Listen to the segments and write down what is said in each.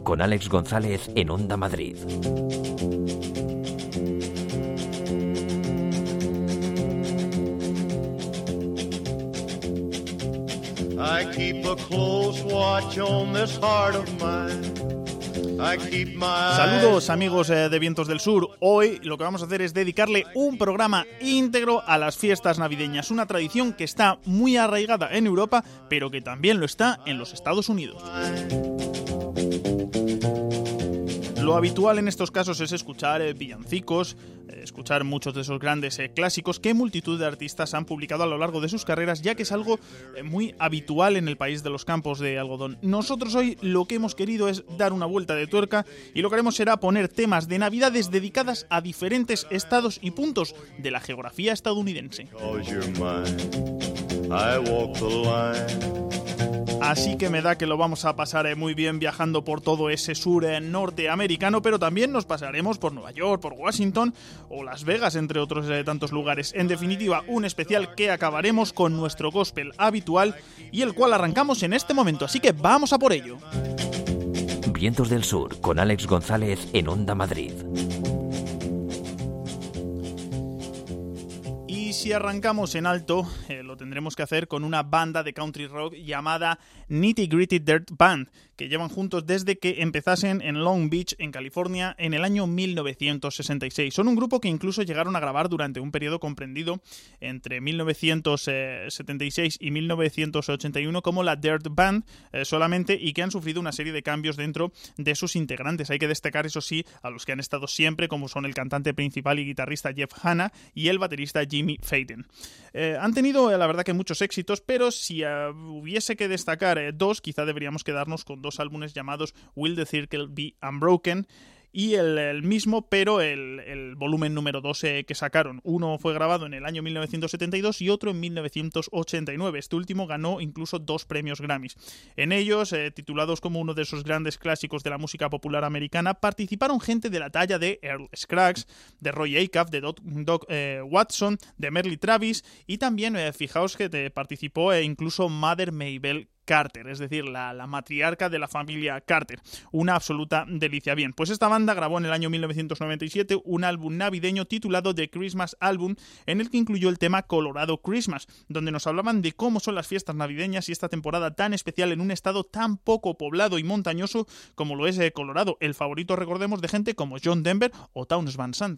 con Alex González en Onda Madrid. I keep a close watch on this heart of mine. Saludos amigos de Vientos del Sur. Hoy lo que vamos a hacer es dedicarle un programa íntegro a las fiestas navideñas, una tradición que está muy arraigada en Europa, pero que también lo está en los Estados Unidos. Lo habitual en estos casos es escuchar villancicos, escuchar muchos de esos grandes clásicos que multitud de artistas han publicado a lo largo de sus carreras, ya que es algo muy habitual en el país de los campos de algodón. Nosotros hoy lo que hemos querido es dar una vuelta de tuerca y lo que haremos será poner temas de navidades dedicadas a diferentes estados y puntos de la geografía estadounidense. Así que me da que lo vamos a pasar muy bien viajando por todo ese sur norteamericano, pero también nos pasaremos por Nueva York, por Washington o Las Vegas, entre otros tantos lugares. En definitiva, un especial que acabaremos con nuestro gospel habitual y el cual arrancamos en este momento, así que vamos a por ello. Vientos del Sur con Alex González en Onda Madrid. Si arrancamos en alto, lo tendremos que hacer con una banda de country rock llamada Nitty Gritty Dirt Band, que llevan juntos desde que empezasen en Long Beach, en California, en el año 1966. Son un grupo que incluso llegaron a grabar durante un periodo comprendido entre 1976 y 1981 como la Dirt Band solamente, y que han sufrido una serie de cambios dentro de sus integrantes. Hay que destacar, eso sí, a los que han estado siempre, como son el cantante principal y guitarrista Jeff Hanna y el baterista Jimmy Faden. Han tenido, la verdad, que muchos éxitos, pero si hubiese que destacar dos, quizá deberíamos quedarnos con dos álbumes llamados Will the Circle Be Unbroken y el mismo, pero el volumen número 2 que sacaron. Uno fue grabado en el año 1972 y otro en 1989. Este último ganó incluso 2 premios Grammys. En ellos, titulados como uno de esos grandes clásicos de la música popular americana, participaron gente de la talla de Earl Scruggs, de Roy Acuff, de Doc Watson, de Merle Travis, y también, fijaos que participó incluso Mother Maybelle Carter, es decir, la matriarca de la familia Carter. Una absoluta delicia. Bien, pues esta banda grabó en el año 1997 un álbum navideño titulado The Christmas Album, en el que incluyó el tema Colorado Christmas, donde nos hablaban de cómo son las fiestas navideñas y esta temporada tan especial en un estado tan poco poblado y montañoso como lo es Colorado, el favorito, recordemos, de gente como John Denver o Townes Van Sant.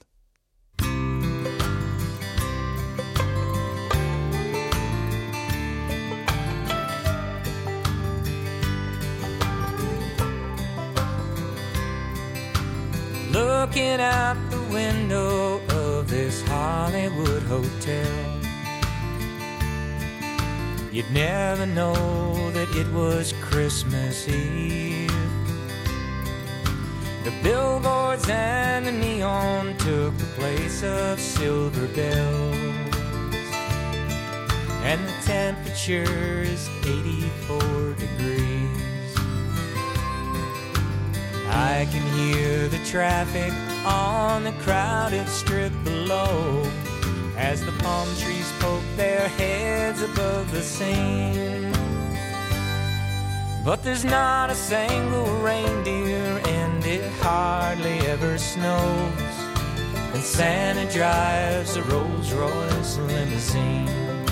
Looking out the window of this Hollywood hotel, you'd never know that it was Christmas Eve. The billboards and the neon took the place of silver bells, and the temperature is 84 degrees. I can hear the traffic on the crowded strip below as the palm trees poke their heads above the scene. But there's not a single reindeer and it hardly ever snows, and Santa drives a Rolls-Royce limousine.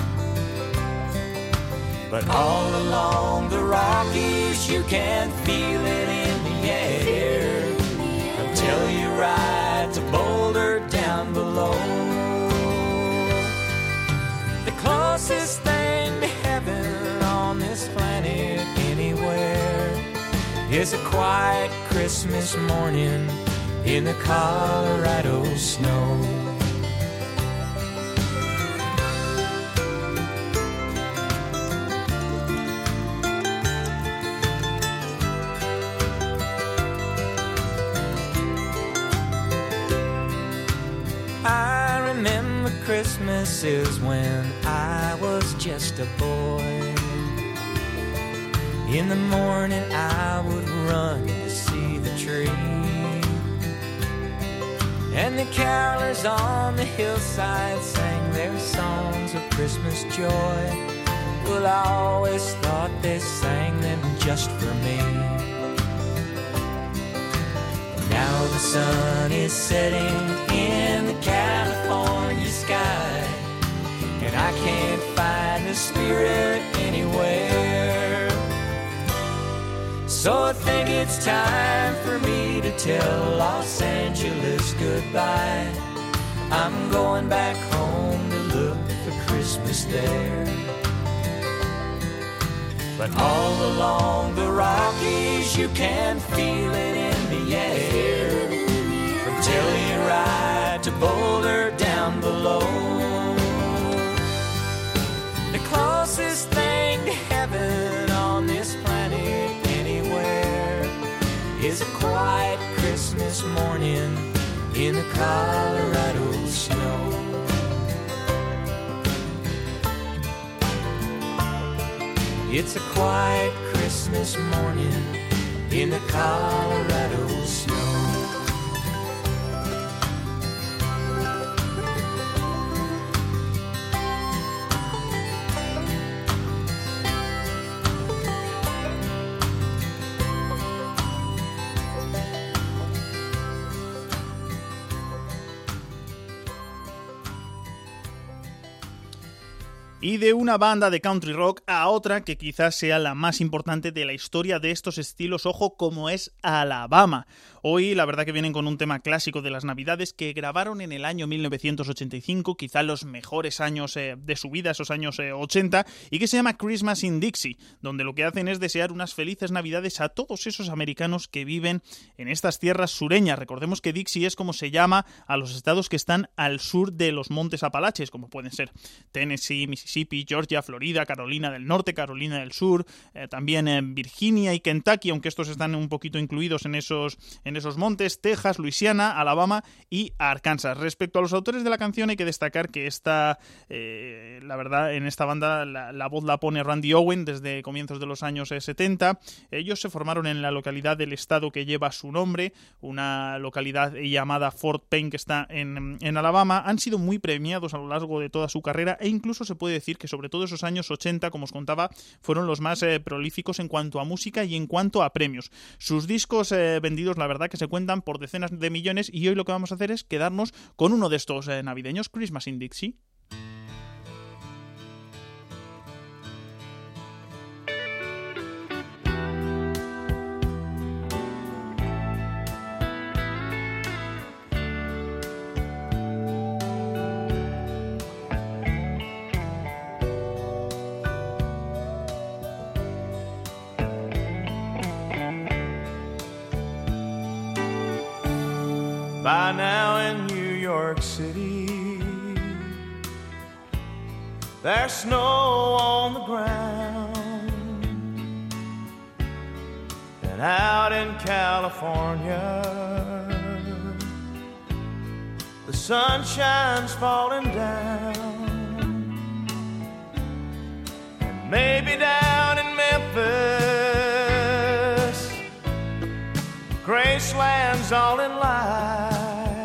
But all along the Rockies you can feel it in the air until you ride to Boulder down below. The closest thing to heaven on this planet anywhere is a quiet Christmas morning in the Colorado snow. Christmas is when I was just a boy. In the morning I would run to see the tree, and the carolers on the hillside sang their songs of Christmas joy. Well, I always thought they sang them just for me. the sun is setting in the California sky, and I can't find the spirit anywhere. So I think it's time for me to tell Los Angeles goodbye. I'm going back home to look for Christmas there. But all along the Rockies you can feel it in the air, from Telluride to Boulder down below. The closest thing to heaven on this planet anywhere is a quiet Christmas morning in the Colorado snow. It's a quiet Christmas morning in the Colorado snow. Y de una banda de country rock a otra que quizás sea la más importante de la historia de estos estilos, ojo, como es Alabama. Hoy la verdad que vienen con un tema clásico de las Navidades que grabaron en el año 1985, quizá los mejores años de su vida, esos años 80, y que se llama Christmas in Dixie, donde lo que hacen es desear unas felices Navidades a todos esos americanos que viven en estas tierras sureñas. Recordemos que Dixie es como se llama a los estados que están al sur de los Montes Apalaches, como pueden ser Tennessee, Mississippi, Georgia, Florida, Carolina del Norte, Carolina del Sur, también Virginia y Kentucky, aunque estos están un poquito incluidos en esos montes, Texas, Luisiana, Alabama y Arkansas. Respecto a los autores de la canción, hay que destacar que la verdad, en esta banda la voz la pone Randy Owen desde comienzos de los años 70. Ellos se formaron en la localidad del estado que lleva su nombre, una localidad llamada Fort Payne que está en Alabama. Han sido muy premiados a lo largo de toda su carrera e incluso se puede decir que sobre todo esos años 80, como os contaba, fueron los más prolíficos en cuanto a música y en cuanto a premios. Sus discos vendidos, la verdad que se cuentan por decenas de millones, y hoy lo que vamos a hacer es quedarnos con uno de estos navideños, Christmas in Dixie. By now in New York City, there's snow on the ground, and out in California, the sunshine's falling down, and maybe down in Memphis, Graceland's all in lights.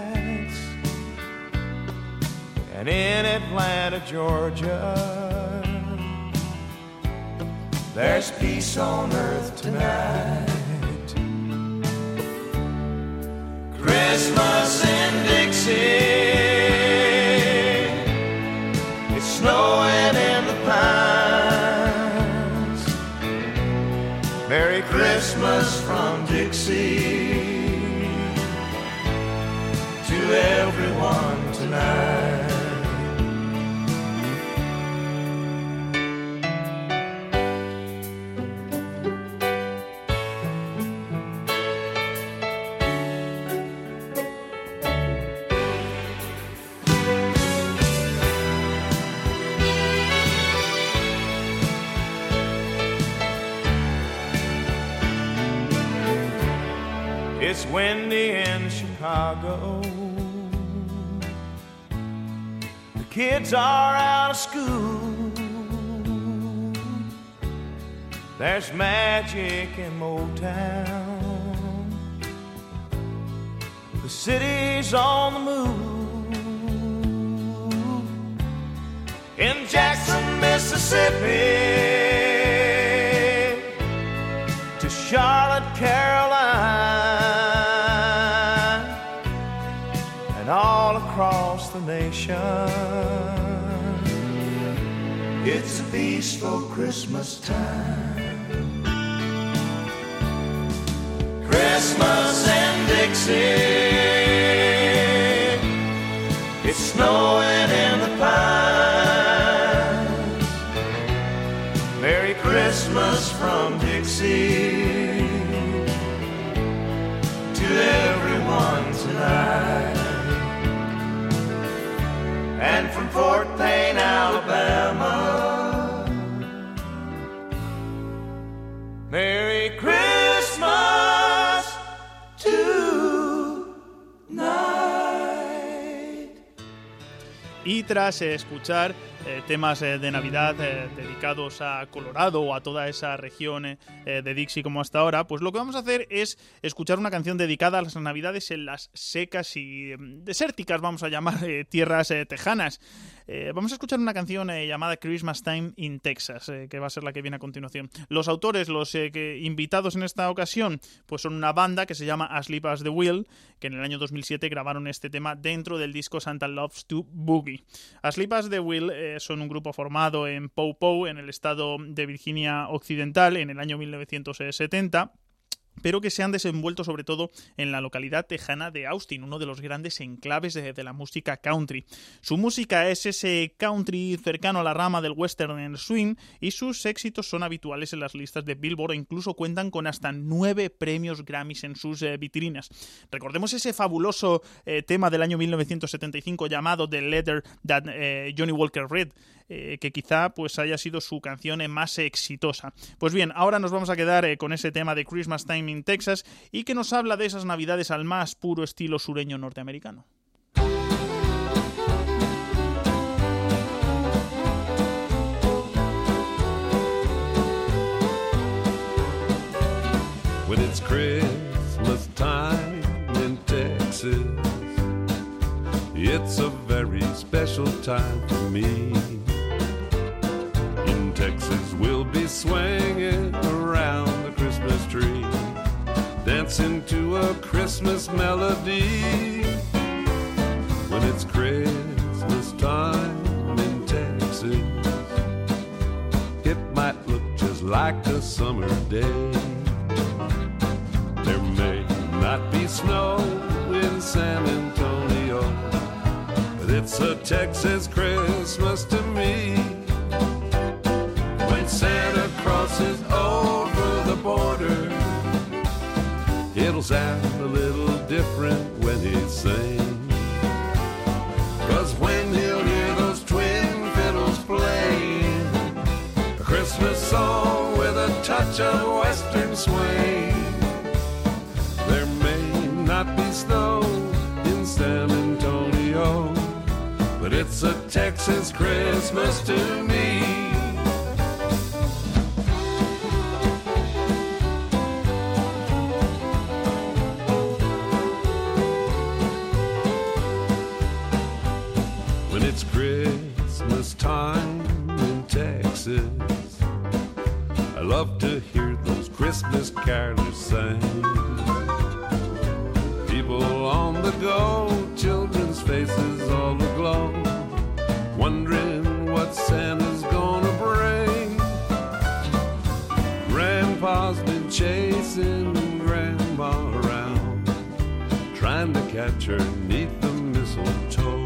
And in Atlanta, Georgia, there's peace on earth tonight. Christmas in Dixie, it's snowing in the pines. Merry Christmas from Dixie to everyone tonight. It's windy in Chicago. The kids are out of school. There's magic in Motown. The city's on the move. In Jackson, Mississippi, to Charlotte, Carolina, all across the nation. It's a peaceful Christmas time. Christmas in Dixie, it's snowing in the pines. Merry Christmas from Dixie to everyone tonight. And from Fort Payne, Alabama, Merry Christmas tonight. Y tras escuchar temas de Navidad dedicados a Colorado o a toda esa región de Dixie como hasta ahora, pues lo que vamos a hacer es escuchar una canción dedicada a las Navidades en las secas y desérticas, vamos a llamar, tierras tejanas. Vamos a escuchar una canción llamada Christmas Time in Texas, que va a ser la que viene a continuación. Los autores, los invitados en esta ocasión, pues son una banda que se llama Asleep as the Wheel, que en el año 2007 grabaron este tema dentro del disco Santa Loves to Boogie. Asleep as the Wheel son un grupo formado en Pow Pow, en el estado de Virginia Occidental, en el año 1970, pero que se han desenvuelto sobre todo en la localidad tejana de Austin, uno de los grandes enclaves de la música country. Su música es ese country cercano a la rama del western en swing, y sus éxitos son habituales en las listas de Billboard e incluso cuentan con hasta 9 premios Grammys en sus vitrinas. Recordemos ese fabuloso tema del año 1975 llamado The Letter That Johnny Walker Read, que quizá pues haya sido su canción más exitosa. Pues bien, ahora nos vamos a quedar con ese tema de Christmas Time in Texas, y que nos habla de esas navidades al más puro estilo sureño norteamericano. When it's Christmas time in Texas, it's a very special time for me. In Texas, we'll be swinging around the Christmas tree, dancing to a Christmas melody. When it's Christmas time in Texas, it might look just like a summer day. There may not be snow in San Antonio, but it's a Texas Christmas to me. When Santa crosses over the border, it'll sound a little different when he sings. 'Cause when he'll hear those twin fiddles playing a Christmas song with a touch of western swing, there may not be snow in San Antonio, but it's a Texas Christmas to me. It's Christmas time in Texas, I love to hear those Christmas carolers sing. People on the go, children's faces all aglow, wondering what Santa's gonna bring. Grandpa's been chasing Grandma around, trying to catch her 'neath the mistletoe.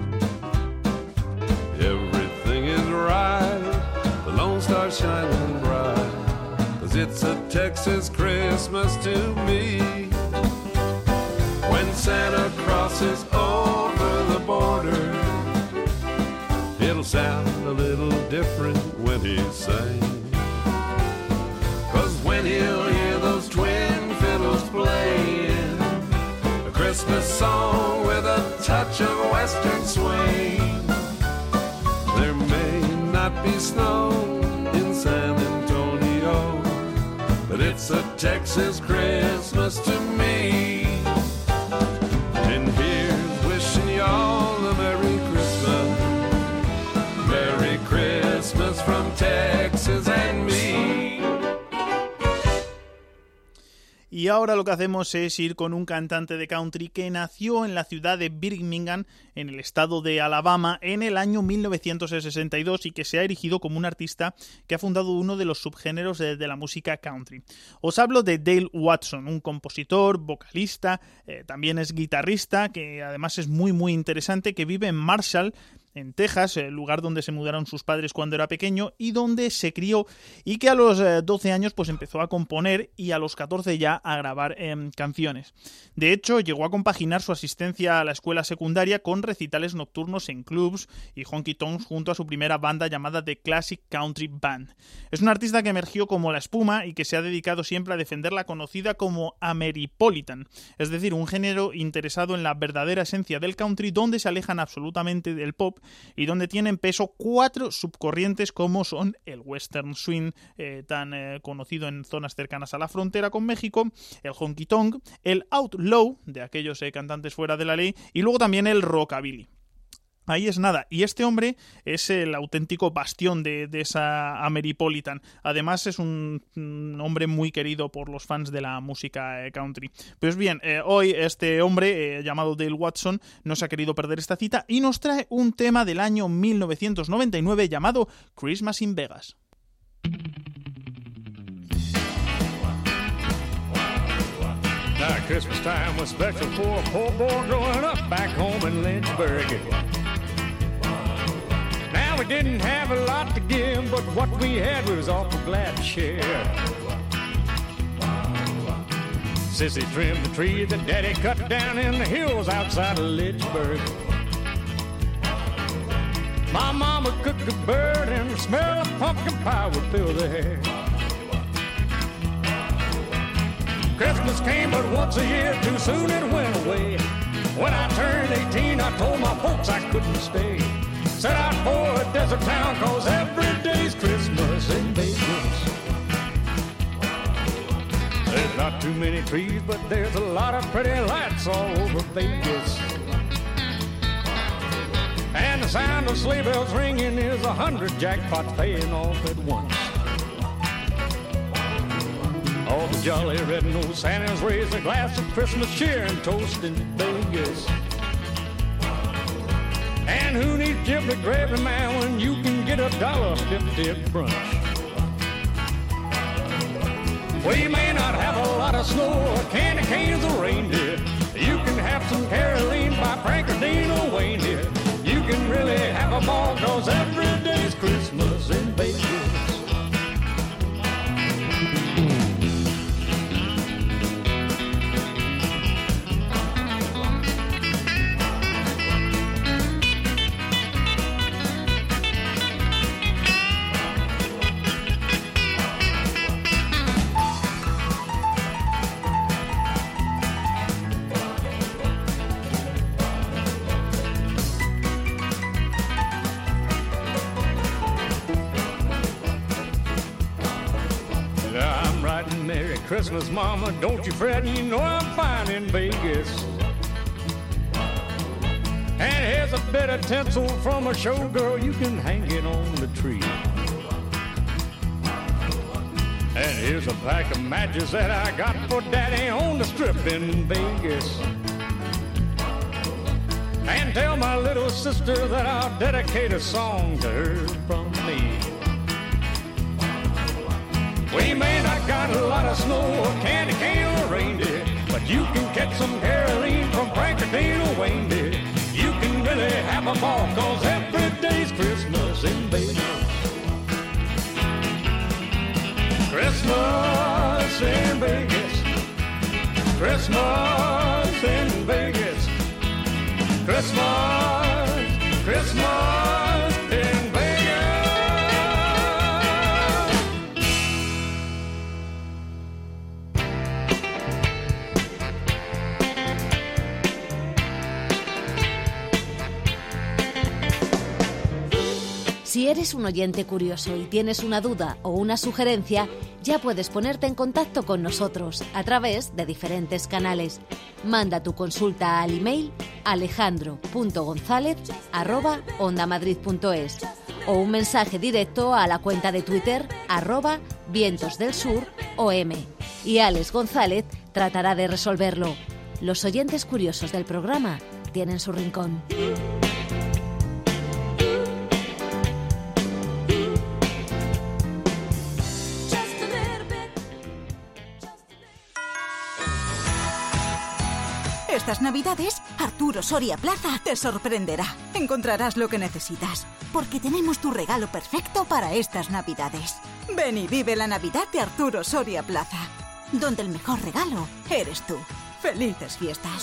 Everything is right, the Lone Star shining bright, 'cause it's a Texas Christmas to me. When Santa crosses over the border, it'll sound a little different when he sings. 'Cause when he'll hear those twin fiddles playing a Christmas song with a touch of western swing, there may not be snow in San Antonio, but it's a Texas Christmas to me. And here's wishing y'all a Merry Christmas, Merry Christmas from Texas and me. Y ahora lo que hacemos es ir con un cantante de country que nació en la ciudad de Birmingham, en el estado de Alabama, en el año 1962 y que se ha erigido como un artista que ha fundado uno de los subgéneros de la música country. Os hablo de Dale Watson, un compositor, vocalista, también es guitarrista, que además es muy muy interesante, que vive en Marshall, en Texas, el lugar donde se mudaron sus padres cuando era pequeño y donde se crió, y que a los 12 años pues empezó a componer y a los 14 ya a grabar canciones. De hecho, llegó a compaginar su asistencia a la escuela secundaria con recitales nocturnos en clubs y honky tonks junto a su primera banda llamada The Classic Country Band. Es un artista que emergió como la espuma y que se ha dedicado siempre a defender la conocida como Ameripolitan, es decir, un género interesado en la verdadera esencia del country, donde se alejan absolutamente del pop y donde tienen peso 4 subcorrientes como son el western swing, tan conocido en zonas cercanas a la frontera con México, el honky tonk, el outlaw, de aquellos cantantes fuera de la ley, y luego también el rockabilly. Ahí es nada, y este hombre es el auténtico bastión de esa Ameripolitan. Además es un hombre muy querido por los fans de la música country. Pues bien, hoy este hombre llamado Dale Watson no se ha querido perder esta cita y nos trae un tema del año 1999 llamado Christmas in Vegas. Now Christmas time was special for a poor boy growing up back home in Lynchburg. Now we didn't have a lot to give, but what we had we was awful glad to share. Sissy trimmed the tree that Daddy cut down in the hills outside of Lynchburg. My mama cooked a bird and the smell of pumpkin pie would fill the air. Christmas came but once a year, too soon it went away. When I turned 18, I told my folks I couldn't stay. Set out for a desert town, cause every day's Christmas in Vegas. There's not too many trees, but there's a lot of pretty lights all over Vegas. And the sound of sleigh bells ringing is 100 jackpots paying off at once. All the jolly red-nosed Santas raise a glass of Christmas cheer and toast in Vegas. And who needs giblet gravy, man, when you can get $1.50 at brunch? We may not have a lot of snow or candy canes or reindeer. You can have some Caroline by Frank or Dean or Wayne here. You can really have a ball, cause every day's Christmas in Vegas. Christmas, mama, don't you fret, you know I'm fine in Vegas. And here's a bit of tinsel from a showgirl, you can hang it on the tree. And here's a pack of matches that I got for Daddy on the strip in Vegas. And tell my little sister that I'll dedicate a song to her from me. We may not got a lot of snow or candy cane or reindeer, but you can catch some Caroline from Frank or Dean or Wayne dear. You can really have a ball, cause every day's Christmas in Vegas. Christmas in Vegas. Christmas in Vegas. Christmas, Christmas in Vegas. Si eres un oyente curioso y tienes una duda o una sugerencia, ya puedes ponerte en contacto con nosotros a través de diferentes canales. Manda tu consulta al email alejandro.gonzalez@ondamadrid.es o un mensaje directo a la cuenta de Twitter @vientosdelsurOM. Y Alex González tratará de resolverlo. Los oyentes curiosos del programa tienen su rincón. Estas Navidades, Arturo Soria Plaza te sorprenderá. Encontrarás lo que necesitas, porque tenemos tu regalo perfecto para estas Navidades. Ven y vive la Navidad de Arturo Soria Plaza, donde el mejor regalo eres tú. ¡Felices fiestas!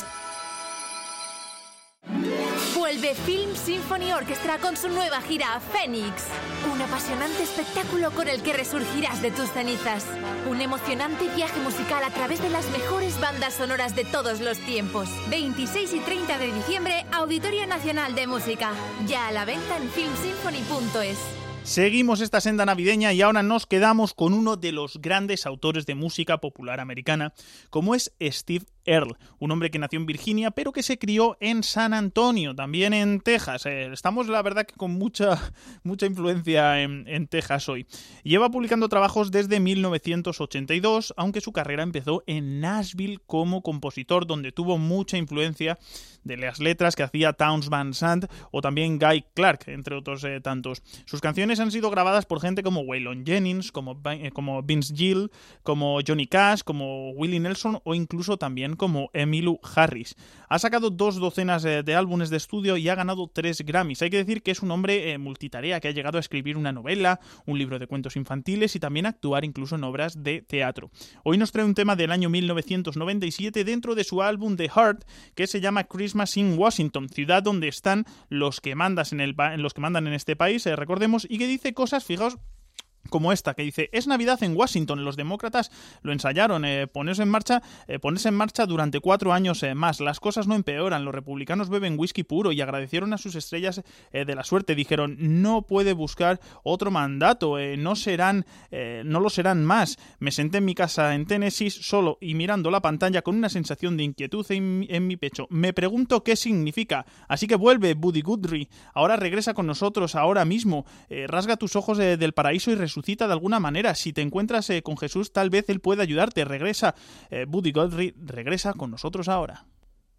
Vuelve Film Symphony Orchestra con su nueva gira Phoenix. Un apasionante espectáculo con el que resurgirás de tus cenizas. Un emocionante viaje musical a través de las mejores bandas sonoras de todos los tiempos. 26 y 30 de diciembre, Auditorio Nacional de Música. Ya a la venta en filmsymphony.es. Seguimos esta senda navideña y ahora nos quedamos con uno de los grandes autores de música popular americana, como es Steve Earle, un hombre que nació en Virginia pero que se crió en San Antonio, también en Texas. Estamos, la verdad, que con mucha influencia en Texas hoy. Lleva publicando trabajos desde 1982, aunque su carrera empezó en Nashville como compositor, donde tuvo mucha influencia de las letras que hacía Townes Van Sant o también Guy Clark, entre otros tantos. Sus canciones han sido grabadas por gente como Waylon Jennings, como Vince Gill, como Johnny Cash, como Willie Nelson o incluso también como Emmylou Harris. Ha sacado 2 docenas de álbumes de estudio y ha ganado 3 Grammys. Hay que decir que es un hombre multitarea, que ha llegado a escribir una novela, un libro de cuentos infantiles y también a actuar incluso en obras de teatro. Hoy nos trae un tema del año 1997 dentro de su álbum The Heart, que se llama Christmas in Washington, ciudad donde están los que mandan en este país, recordemos, y que dice cosas, fijaos, como esta, que dice: es Navidad en Washington, los demócratas lo ensayaron, ponerse en marcha durante 4 años más, las cosas no empeoran, los republicanos beben whisky puro y agradecieron a sus estrellas de la suerte, dijeron: no puede buscar otro mandato, no lo serán más. Me senté en mi casa en Tennessee solo y mirando la pantalla con una sensación de inquietud en mi pecho. Me pregunto qué significa, así que vuelve Buddy Guthrie, ahora regresa con nosotros, ahora mismo, rasga tus ojos del paraíso y resucita de alguna manera. Si te encuentras con Jesús, tal vez Él pueda ayudarte. Regresa, Buddy Guthrie, regresa con nosotros ahora.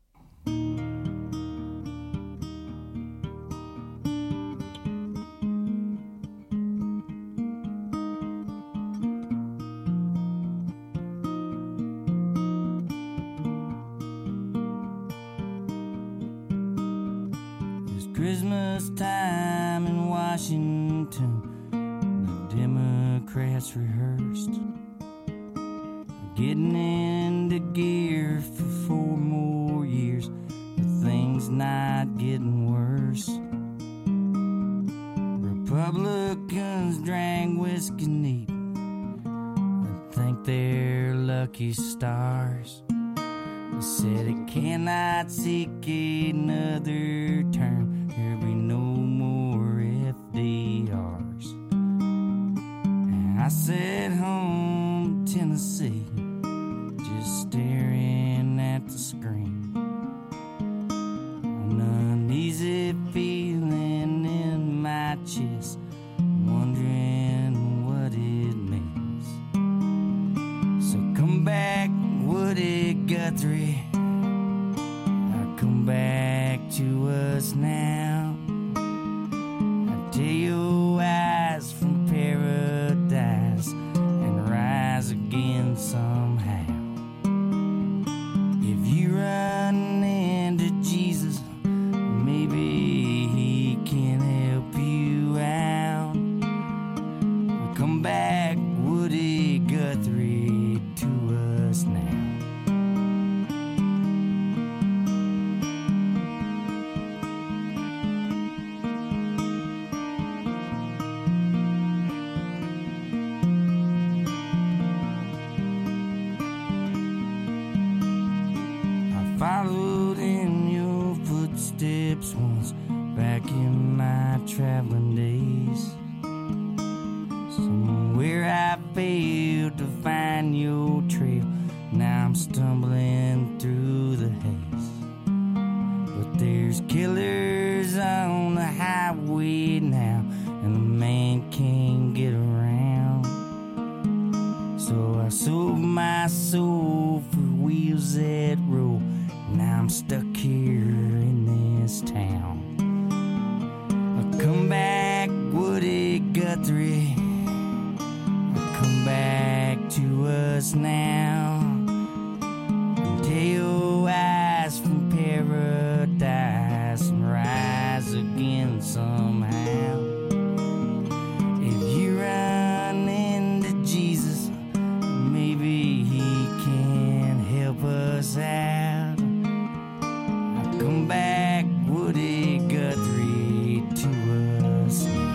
It's Christmas time in Washington. Democrats rehearsed, getting into gear for 4 more years, but things not getting worse. Republicans drank whiskey neat and think they're lucky stars. They said it cannot seek another term, there'll be no more FDRs. I sat home in Tennessee, just staring at the screen, an uneasy feeling in my chest, wondering what it means. So come back, Woody Guthrie, come back to us now. I tell your eyes from paradise and rise again somehow. If you run into Jesus, maybe he can help you out. Come back, Woody Guthrie, to us now. Followed in your footsteps once back in my traveling days. Somewhere I failed to find your trail. Now I'm stumbling through the haze. But there's killers on the highway now, and a man can't get around. So I sold my soul for I'm stuck here in this town. Come back, Woody Guthrie. Come back to us now. And tell your eyes from paradise and rise again somehow. If you run into Jesus, maybe he can help us out. Come back, Woody Guthrie, to us now.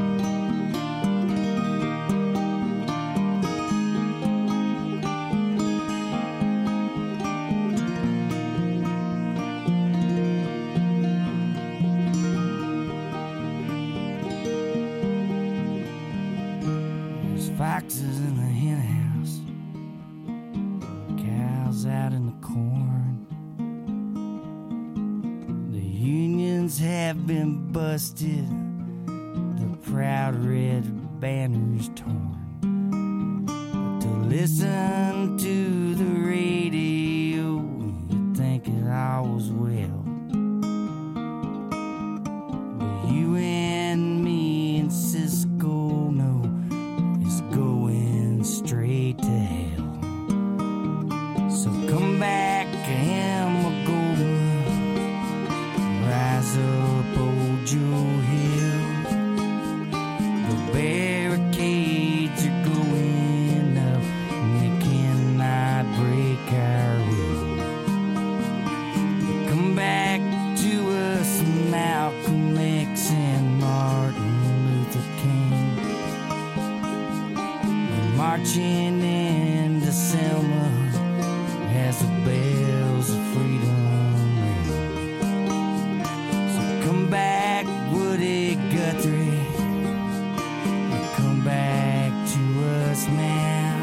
There's foxes in the hen house, cows out in the corn. The unions have been busted, the proud red banners torn. But to listen to the radio, you'd think it all was well. But you and me and Cisco know it's going straight to hell. So come back, Hamagoma, rise up, old Joe Hill. The barricades are going up, and they cannot break our will. Come back to us, Malcolm X and Martin Luther King. We're marching into Selma as the bells of freedom ring. So come back, Woody Guthrie. Come back to us now.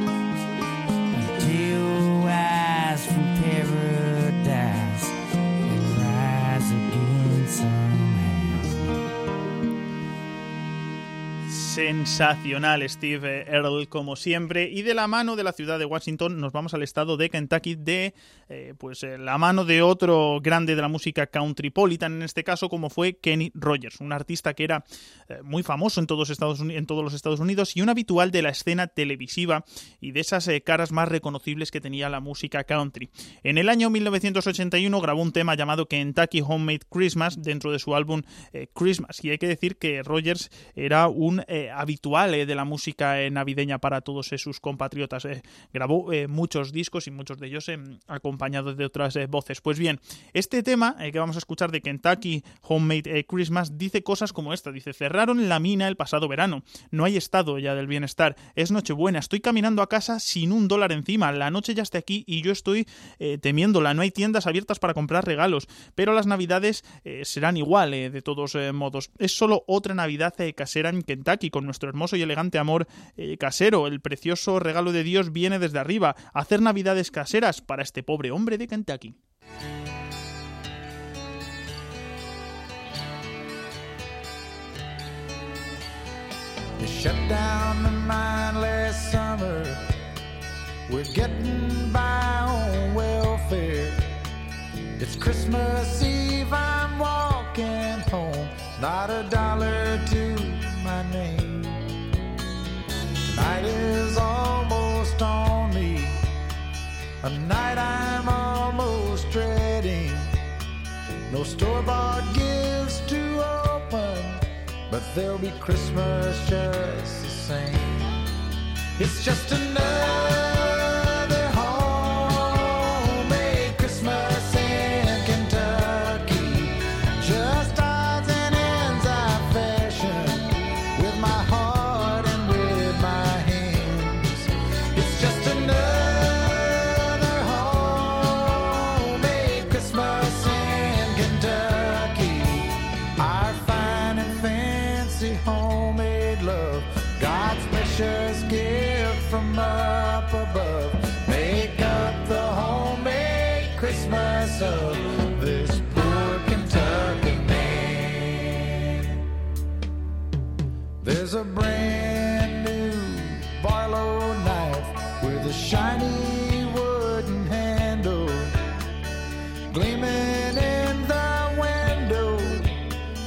Until eyes from paradise and rise again somehow. Sensacional Steve Earle, como siempre, y de la mano de la ciudad de Washington nos vamos al estado de Kentucky, de la mano de otro grande de la música countrypolitan, en este caso, como fue Kenny Rogers, un artista que era muy famoso en todos los Estados Unidos y un habitual de la escena televisiva y de esas caras más reconocibles que tenía la música country. En el año 1981 grabó un tema llamado Kentucky Homemade Christmas dentro de su álbum Christmas, y hay que decir que Rogers era un habitual de la música navideña para todos sus compatriotas. Grabó muchos discos y muchos de ellos acompañados de otras voces. Pues bien, este tema que vamos a escuchar de Kentucky Homemade Christmas dice cosas como esta. Dice: cerraron la mina el pasado verano, no hay estado ya del bienestar, es Nochebuena, estoy caminando a casa sin $1 encima, la noche ya está aquí y yo estoy temiéndola, no hay tiendas abiertas para comprar regalos, pero las navidades serán igual de todos modos. Es solo otra Navidad casera en Kentucky, con nuestro hermoso y elegante amor casero. El precioso regalo de Dios viene desde arriba. Hacer navidades caseras para este pobre hombre de Kentucky. They shut down the mine last summer. We're getting by on welfare. It's Christmas Eve, I'm walking home, not $1 to my name. Night is almost on me, a night I'm almost dreading. No store-bought gifts to open, but there'll be Christmas just the same. It's just another homemade Christmas in Kentucky. Just odds and ends I fashion with my heart and with my hands. It's just another homemade Christmas in Kentucky. Our fine and fancy homemade love, God's precious gift from up above. Make up the homemade Christmas of this poor Kentucky man. There's a brand new Barlow knife with a shiny wooden handle, gleaming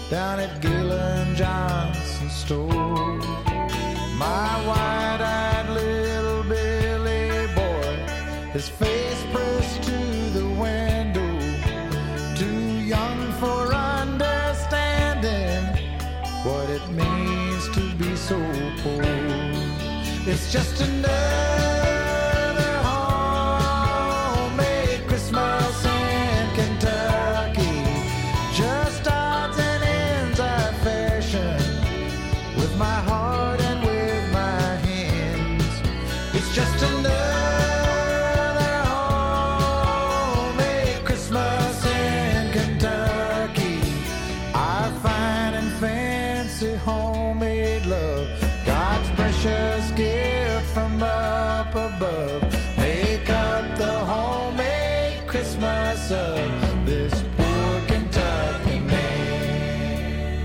down at Galen Johnson's store. My wide-eyed little Billy boy, his face pressed to the window, too young for understanding what it means to be so poor. It's just another homemade Christmas in Kentucky, just odds and ends I fashion with my heart and with my hands. It's just another homemade Christmas in Kentucky, our fine and fancy homemade love, God's precious gift from up above. Make up the homemade Christmas of this poor Kentucky man.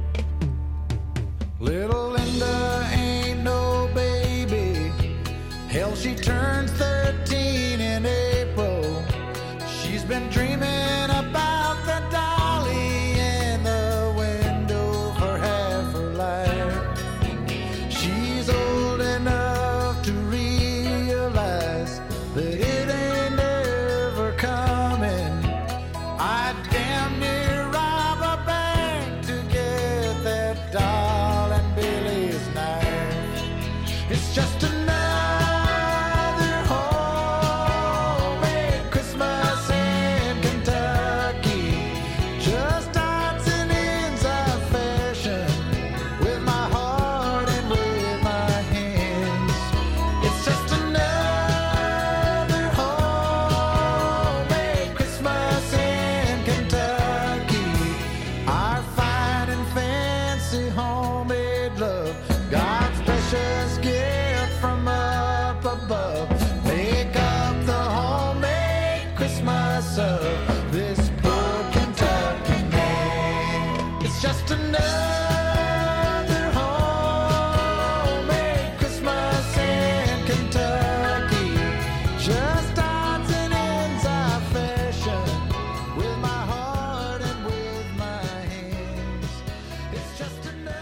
Little Linda ain't no baby. Hell, she turns 13 in April. She's been dreaming about the dolly in the window for half her life. She's old enough to realize that it ain't ever coming. I damn near rob a bank to get that doll and Billy's knife. It's just another homemade Christmas in Kentucky, just odds and ends I fashion with my heart and with my hands. It's just another homemade Christmas in Kentucky, our fine and fancy homemade love, God's precious gift from up above. Make up the homemade Christmas of this poor Kentucky man. It's just another homemade Christmas in Kentucky, just odds and ends I fashion with my heart and with my hands. It's just another.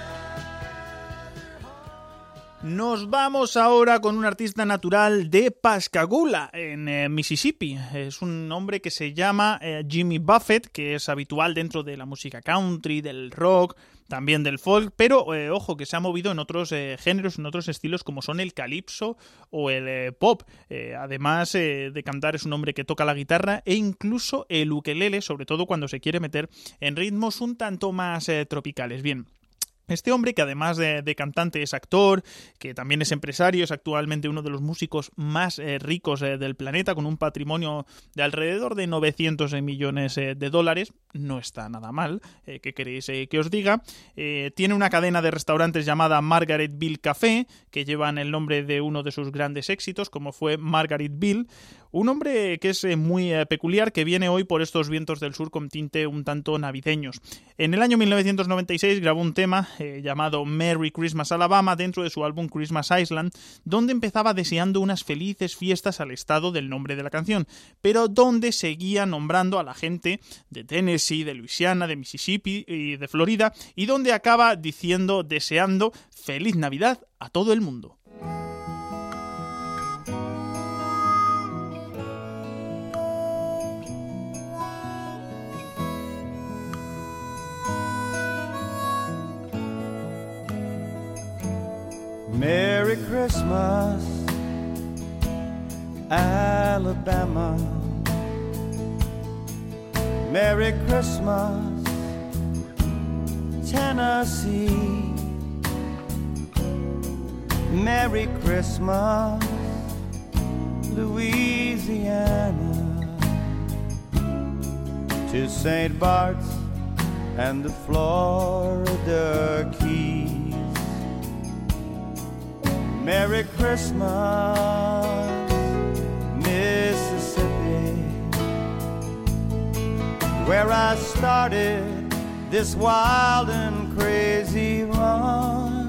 Nos vamos ahora con un artista natural de Pascagoula, en Mississippi. Es un hombre que se llama Jimmy Buffett, que es habitual dentro de la música country, del rock, también del folk, pero ojo, que se ha movido en otros géneros, en otros estilos como son el calipso o el pop. Además de cantar, es un hombre que toca la guitarra e incluso el ukelele, sobre todo cuando se quiere meter en ritmos un tanto más tropicales. Bien. Este hombre, que además de cantante es actor, que también es empresario, es actualmente uno de los músicos más ricos del planeta, con un patrimonio de alrededor de 900 millones de dólares. No está nada mal, ¿qué queréis que os diga? Tiene una cadena de restaurantes llamada Margaretville Café, que llevan el nombre de uno de sus grandes éxitos, como fue Margaretville. Un hombre que es muy peculiar, que viene hoy por estos vientos del sur con tinte un tanto navideños. En el año 1996 grabó un tema llamado Merry Christmas Alabama dentro de su álbum Christmas Island, donde empezaba deseando unas felices fiestas al estado del nombre de la canción, pero donde seguía nombrando a la gente de Tennessee, de Luisiana, de Mississippi y de Florida, y donde acaba deseando Feliz Navidad a todo el mundo. Merry Christmas, Alabama. Merry Christmas, Tennessee. Merry Christmas, Louisiana. To St. Bart's and the Florida Keys. Merry Christmas, Mississippi, where I started this wild and crazy run.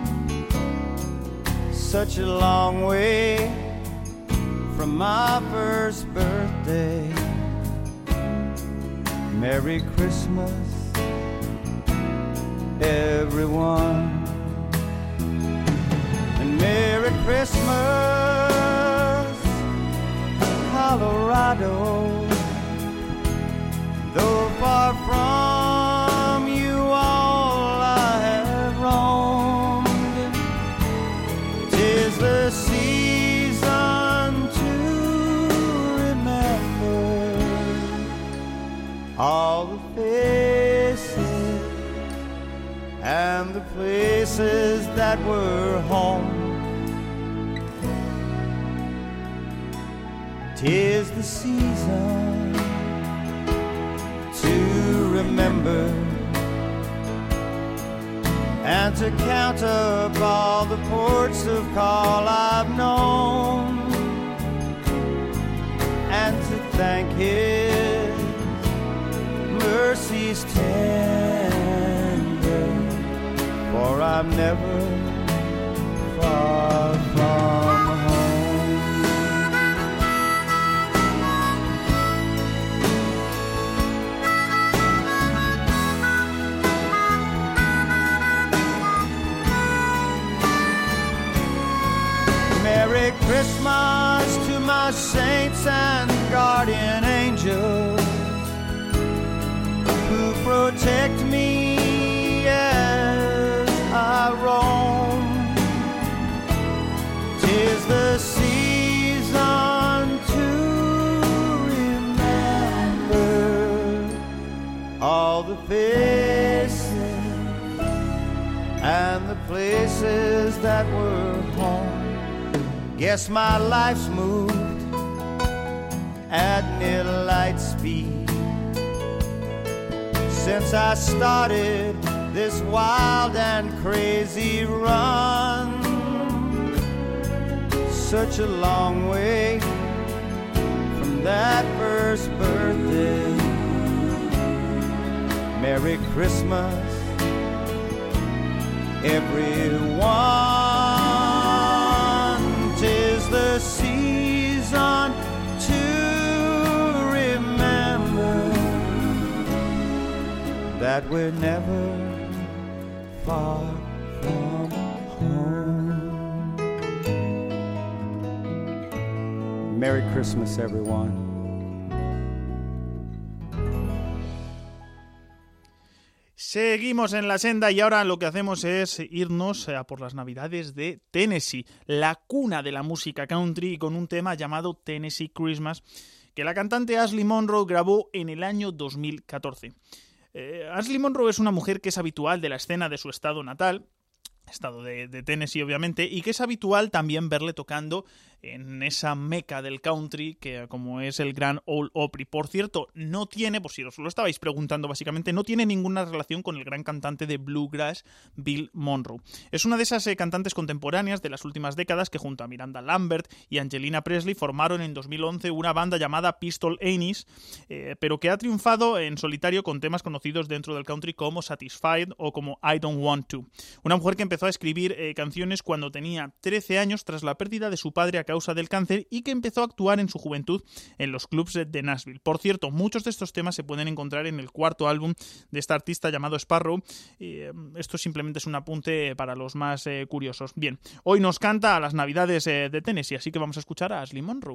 Such a long way from my first birthday. Merry Christmas, everyone. And Merry Christmas, Colorado. Though far from you all I have roamed, 'tis the season to remember all the faces and the places that were home. 'Tis the season to remember and to count up all the ports of call I've known, and to thank His mercies tender, for I'm never far from home. Merry Christmas to my saints and guardian angels who protect me as I roam. 'Tis the season to remember all the faces and the places that were home. Guess my life's moved at near light speed since I started this wild and crazy run. Such a long way from that first birthday. Merry Christmas, everyone. 'Tis the season to remember that we're never far from home. Merry Christmas, everyone. Seguimos en la senda y ahora lo que hacemos es irnos a por las Navidades de Tennessee, la cuna de la música country, con un tema llamado Tennessee Christmas, que la cantante Ashley Monroe grabó en el año 2014. Ashley Monroe es una mujer que es habitual de la escena de su estado natal, estado de Tennessee obviamente, y que es habitual también verle tocando en esa meca del country que como es el Grand Ole Opry. Por cierto, no tiene, por si os lo estabais preguntando básicamente, no tiene ninguna relación con el gran cantante de bluegrass Bill Monroe. Es una de esas cantantes contemporáneas de las últimas décadas que junto a Miranda Lambert y Angelina Presley formaron en 2011 una banda llamada Pistol Annies, pero que ha triunfado en solitario con temas conocidos dentro del country como Satisfied o como I Don't Want To. Una mujer que empezó a escribir canciones cuando tenía 13 años tras la pérdida de su padre a causa del cáncer y que empezó a actuar en su juventud en los clubs de Nashville. Por cierto, muchos de estos temas se pueden encontrar en el cuarto álbum de esta artista llamado Sparrow. Esto simplemente es un apunte para los más curiosos. Bien, hoy nos canta a las Navidades de Tennessee, así que vamos a escuchar a Ashley Monroe.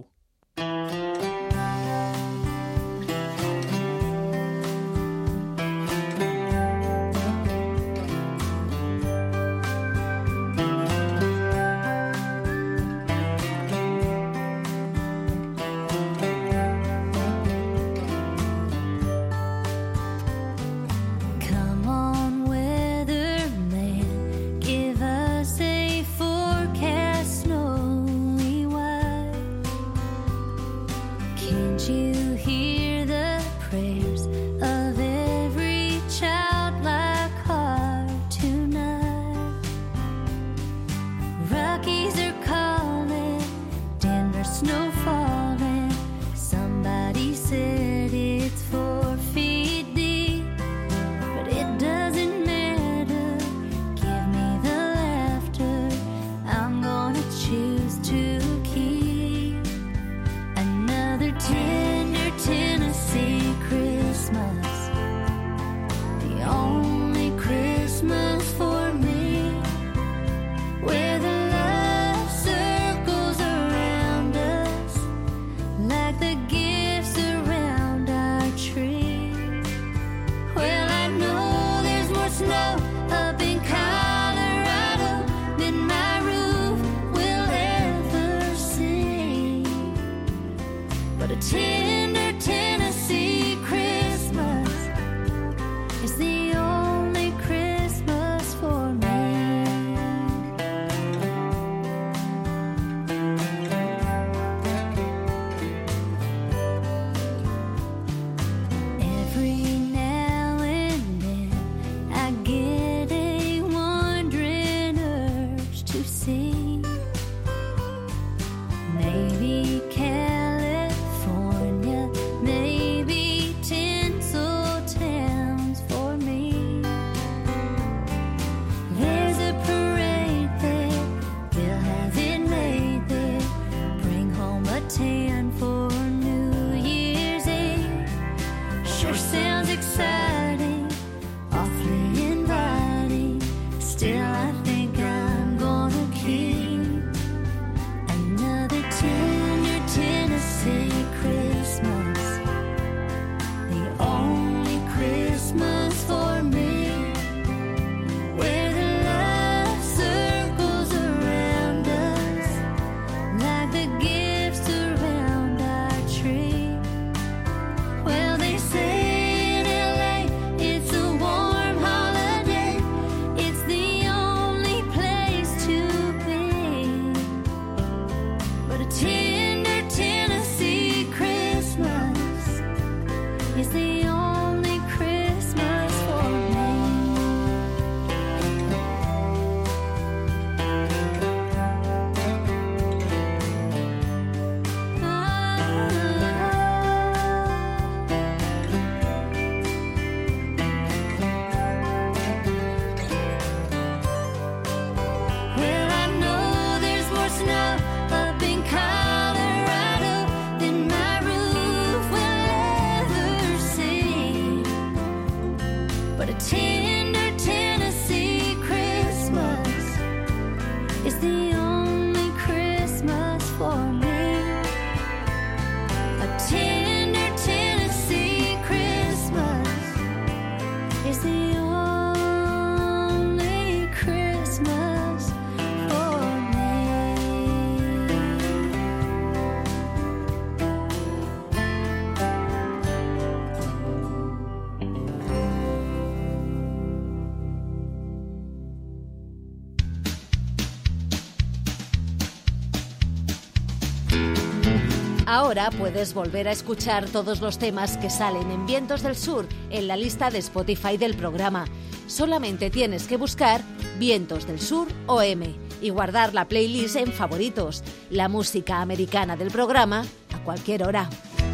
Ahora puedes volver a escuchar todos los temas que salen en Vientos del Sur en la lista de Spotify del programa. Solamente tienes que buscar Vientos del Sur OM y guardar la playlist en favoritos, la música americana del programa a cualquier hora.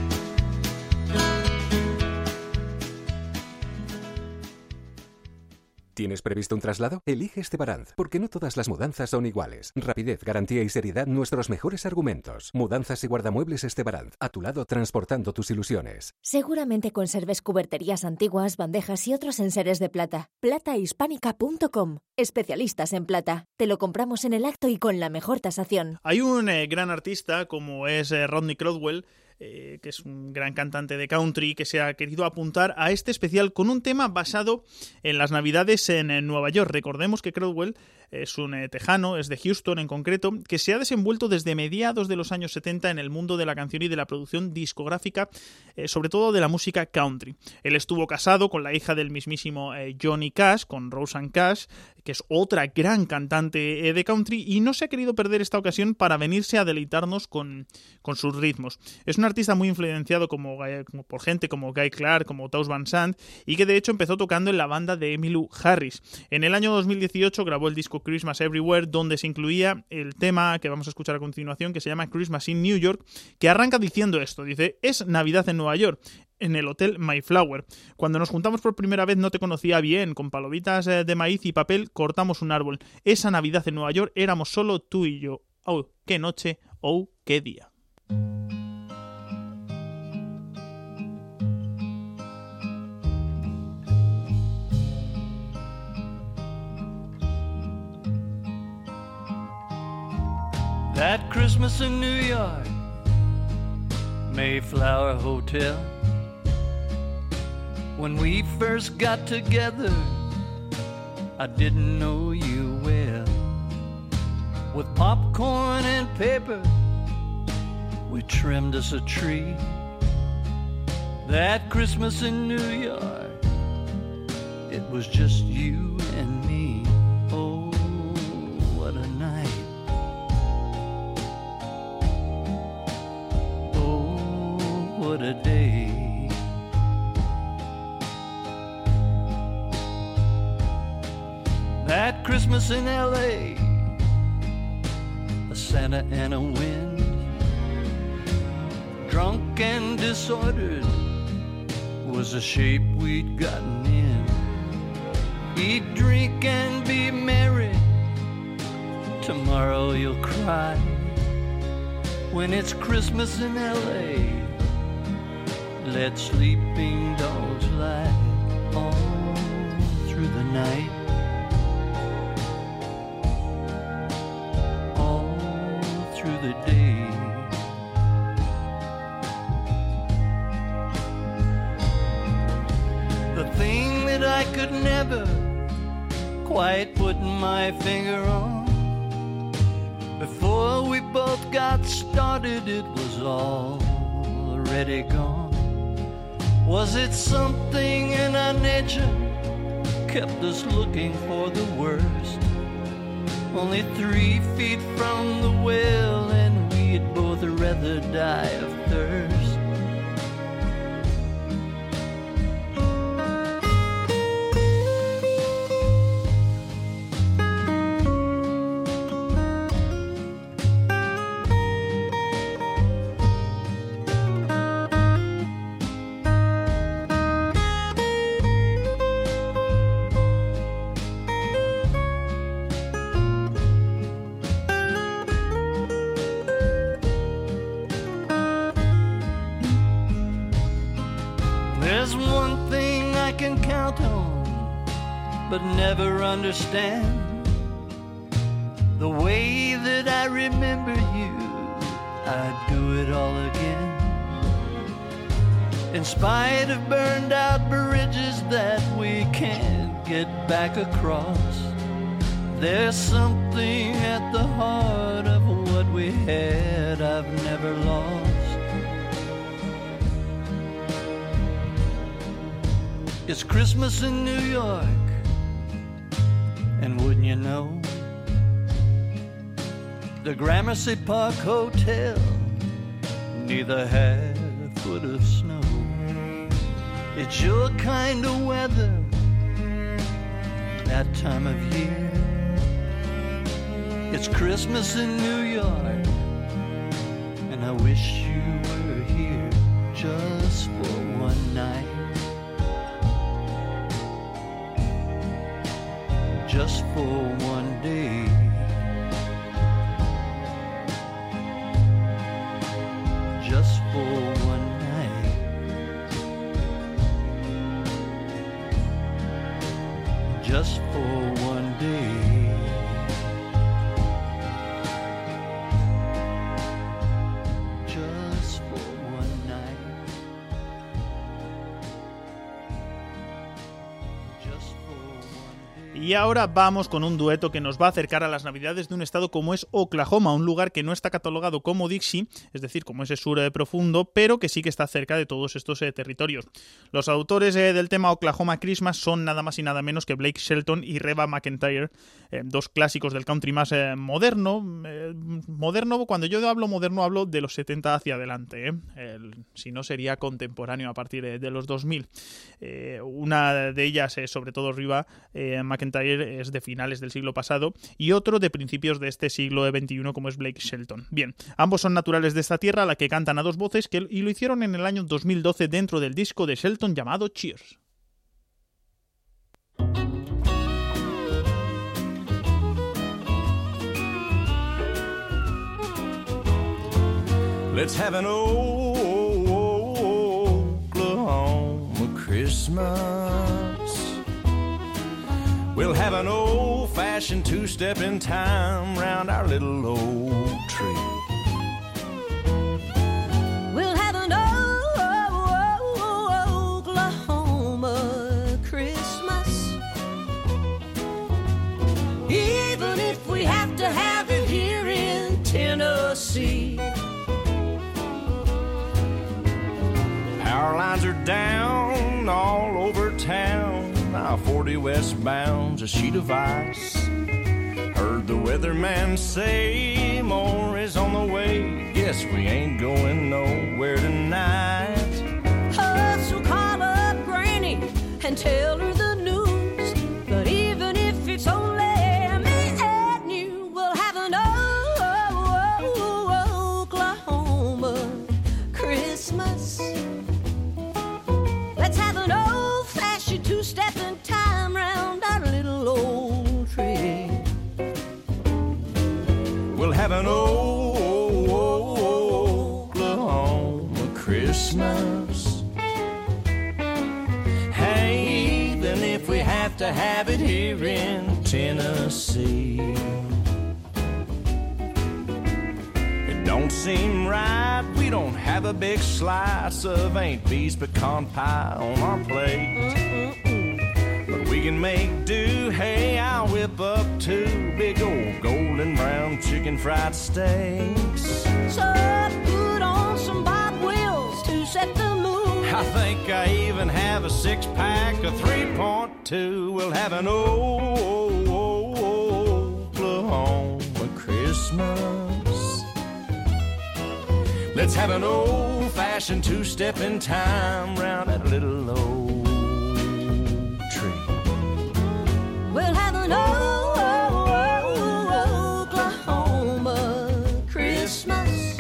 ¿Tienes previsto un traslado? Elige Estebaranz, porque no todas las mudanzas son iguales. Rapidez, garantía y seriedad, nuestros mejores argumentos. Mudanzas y guardamuebles Estebaranz, a tu lado transportando tus ilusiones. Seguramente conserves cuberterías antiguas, bandejas y otros enseres de plata. Platahispánica.com. Especialistas en plata. Te lo compramos en el acto y con la mejor tasación. Hay un gran artista como es Rodney Crowell, que es un gran cantante de country, que se ha querido apuntar a este especial con un tema basado en las Navidades en Nueva York. Recordemos que Crowell es un tejano, es de Houston en concreto, que se ha desenvuelto desde mediados de los años 70 en el mundo de la canción y de la producción discográfica, sobre todo de la música country. Él estuvo casado con la hija del mismísimo Johnny Cash, con Rosanne Cash, que es otra gran cantante de country, y no se ha querido perder esta ocasión para venirse a deleitarnos con sus ritmos. Es un artista muy influenciado como por gente como Guy Clark, como Townes Van Sant, y que de hecho empezó tocando en la banda de Emmylou Harris. En el año 2018 grabó el disco Christmas Everywhere, donde se incluía el tema que vamos a escuchar a continuación, que se llama Christmas in New York, que arranca diciendo esto, dice: es Navidad en Nueva York, en el Hotel Mayflower. Cuando nos juntamos por primera vez no te conocía bien, con palomitas de maíz y papel cortamos un árbol. Esa Navidad en Nueva York éramos solo tú y yo. Oh, qué noche, oh, qué día. That Christmas in New York, Mayflower Hotel. When we first got together, I didn't know you well. With popcorn and paper, we trimmed us a tree. That Christmas in New York, it was just you and me. Oh, what a night. What a day. That Christmas in LA, a Santa and a wind, drunk and disordered was the shape we'd gotten in. Eat, drink and be merry, tomorrow you'll cry. When it's Christmas in LA, let sleeping dogs lie all through the night, all through the day. The thing that I could never quite put my finger on, before we both got started, it was already gone. Was it something in our nature kept us looking for the worst? Only 3 feet from the well, and we'd both rather die of thirst. There's one thing I can count on, but never understand. The way that I remember you, I'd do it all again. In spite of burned out bridges that we can't get back across, there's something at the heart of what we had I've never lost. It's Christmas in New York, and wouldn't you know, the Gramercy Park Hotel beneath a half foot of snow. It's your kind of weather, that time of year. It's Christmas in New York, and I wish you were here just for one night. Just for one day. Just for one night. Just for one day. Just for one night. Just for one day. Y ahora vamos con un dueto que nos va a acercar a las navidades de un estado como es Oklahoma, un lugar que no está catalogado como Dixie, es decir, como ese sur profundo, pero que sí que está cerca de todos estos territorios. Los autores del tema Oklahoma Christmas son nada más y nada menos que Blake Shelton y Reba McEntire, dos clásicos del country más moderno. Moderno, cuando yo hablo moderno, hablo de los 70 hacia adelante. Si no, sería contemporáneo a partir de los 2000. Una de ellas, sobre todo Reba McEntire, es de finales del siglo pasado y otro de principios de este siglo XXI, como es Blake Shelton. Bien, ambos son naturales de esta tierra, a la que cantan a dos voces, y lo hicieron en el año 2012 dentro del disco de Shelton llamado Cheers. Let's have an Oklahoma Christmas. We'll have an old-fashioned two-step in time round our little old tree. We'll have an Oklahoma Christmas, even if we have to have it here in Tennessee. Power lines are down all over town. Now 40 westbound's a sheet of ice. Heard the weatherman say more is on the way. Guess we ain't going nowhere tonight. So call up Granny and tell her the news. But even if it's only me and you, we'll have an Oklahoma Christmas. Let's have an old-fashioned two-step in time round our little old tree. We'll have an Oklahoma Christmas. Hey, even if we have to have it here in Tennessee. It don't seem right, we don't have a big slice of Aunt Bee's pecan pie on our plate. But we can make do, hey, I'll whip up 2 big old golden brown chicken fried steaks. So put on some Bob Wills to set the mood. I think I even have a 6-pack of 3.2. We'll have an Oklahoma Christmas. Let's have an old-fashioned two-step in time round that little old tree. We'll have an Oklahoma Christmas.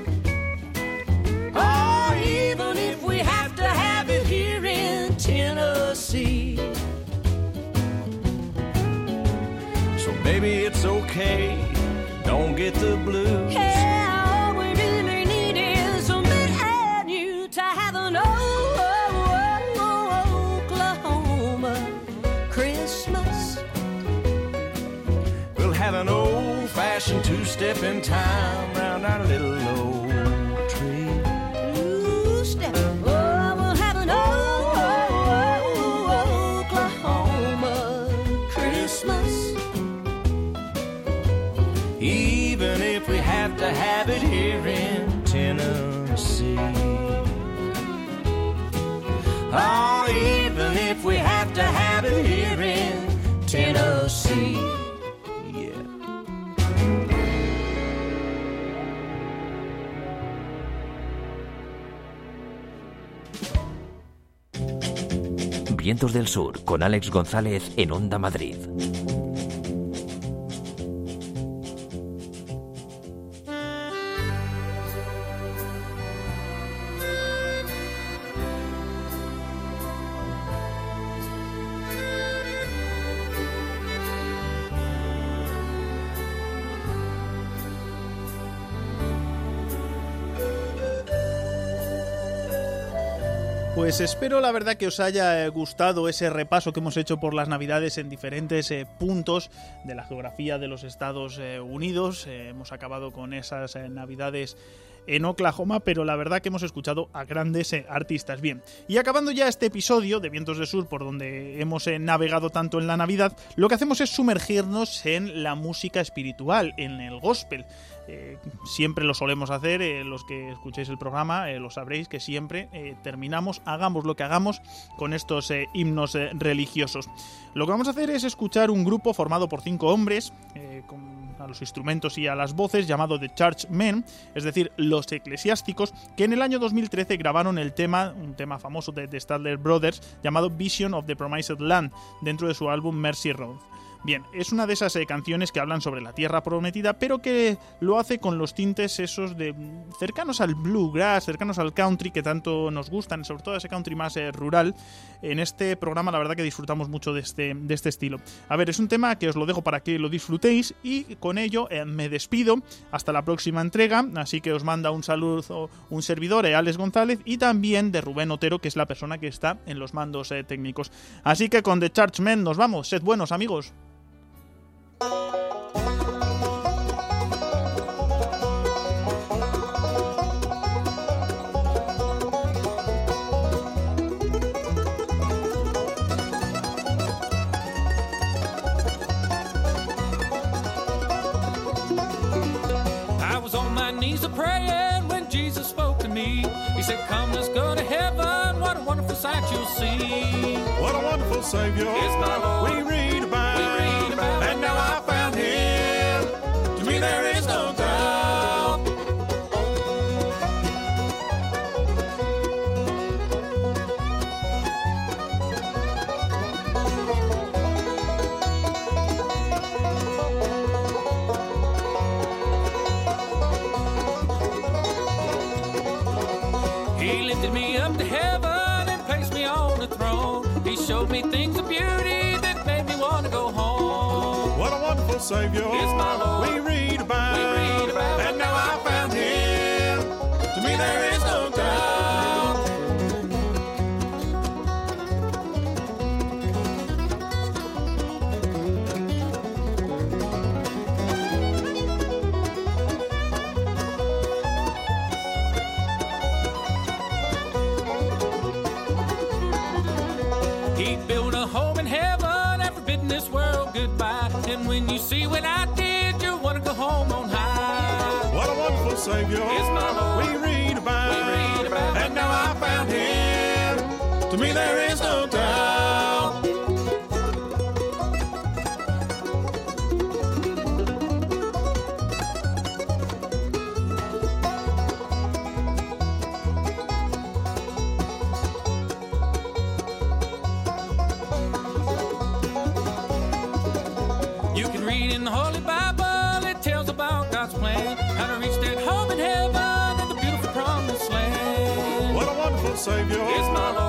Or even if we have to have it here in Tennessee. So baby, it's okay, don't get the blues. Yeah, all we really need is me and you to have an Oklahoma Christmas. We'll have an old-fashioned two-step in time round our little old tree. Two-step. Oh, we'll have an Oklahoma Christmas. Even if we have to have it here in Tennessee. Oh, even if we have to have it here in Tennessee. Vientos del Sur con Alex González en Onda Madrid. Pues espero la verdad que os haya gustado ese repaso que hemos hecho por las Navidades en diferentes puntos de la geografía de los Estados Unidos. Hemos acabado con esas Navidades en Oklahoma, pero la verdad que hemos escuchado a grandes artistas. Bien, y acabando ya este episodio de Vientos del Sur, por donde hemos navegado tanto en la Navidad, lo que hacemos es sumergirnos en la música espiritual, en el gospel. Siempre lo solemos hacer, los que escuchéis el programa lo sabréis que siempre terminamos, hagamos lo que hagamos, con estos himnos religiosos. Lo que vamos a hacer es escuchar un grupo formado por 5 hombres, a los instrumentos y a las voces, llamado The Churchmen, es decir, los eclesiásticos, que en el año 2013 grabaron un tema famoso de The Statler Brothers, llamado Vision of the Promised Land, dentro de su álbum Mercy Road. Bien, es una de esas canciones que hablan sobre la tierra prometida, pero que lo hace con los tintes esos de cercanos al bluegrass, cercanos al country que tanto nos gustan, sobre todo ese country más rural. En este programa la verdad que disfrutamos mucho de este estilo. A ver, es un tema que os lo dejo para que lo disfrutéis y con ello me despido hasta la próxima entrega, así que os manda un saludo un servidor, Alex González, y también de Rubén Otero, que es la persona que está en los mandos técnicos. Así que con The Churchmen nos vamos, sed buenos amigos. I was on my knees a-praying when Jesus spoke to me. He said, come, let's go to heaven. What a wonderful sight you'll see. What a wonderful Savior is my Lord. We read about, and now I found Him. To me there is no doubt. He lifted me up to heaven and placed me on the throne. He showed me things of beauty that made me want to go home. What a wonderful Savior is my Lord. We read about, and now I found Him. To me there is no doubt. He built a home in heaven after bidding this world goodbye. And when you see what I did, you'll want to go home on high. What a wonderful Savior is my Lord. We read about, and now I found Him. To me there is no doubt. You can read in the Holy Bible, it tells about God's plan, how to reach that home in heaven and the beautiful promised land. What a wonderful Savior is my Lord.